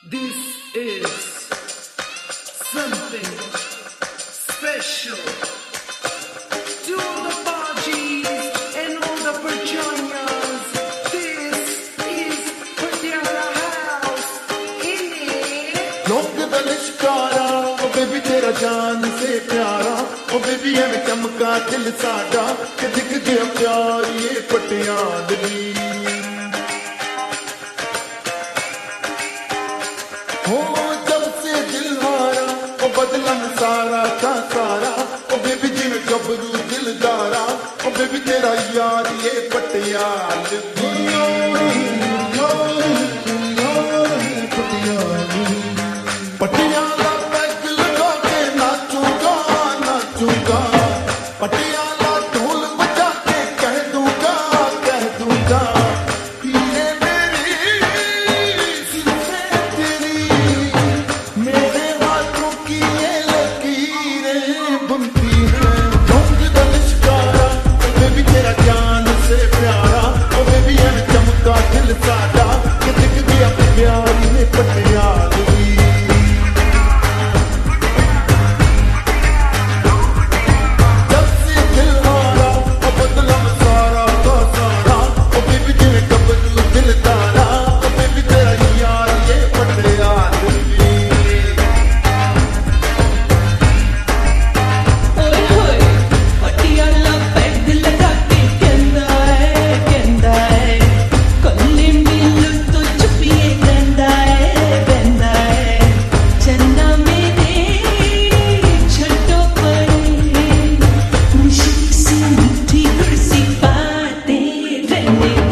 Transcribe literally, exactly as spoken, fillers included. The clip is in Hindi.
This is something special to the Bajis and all the Virginias. This is Patiala House in it. लोग दलिशकारा ओ बेबी तेरा जान से प्यारा ओ बेबी है चमका दिल साडा कि दिख गया प्यार ये पटियालवी हो जब से दिल हारा ओ बदलन सारा का सारा ओ बेबी जी में गबरू दिलदारा ओ बेबी तेरा यार ये पटियालवी पटियाला पैग लगा के नाचूंगा नाचूंगा पटियाला ढोल बजा के कह दूंगा कह दूंगा ये मेरी जुल्फे तेरी मेरे हाथों की ये लकीरें बुनती हैं ढोंग दलिशकारा ओ बेबी तेरा जान से प्यारा ओ बेबी है चमका दिल साडा कि दिख गया प्यार ये पटियालवी Thank you.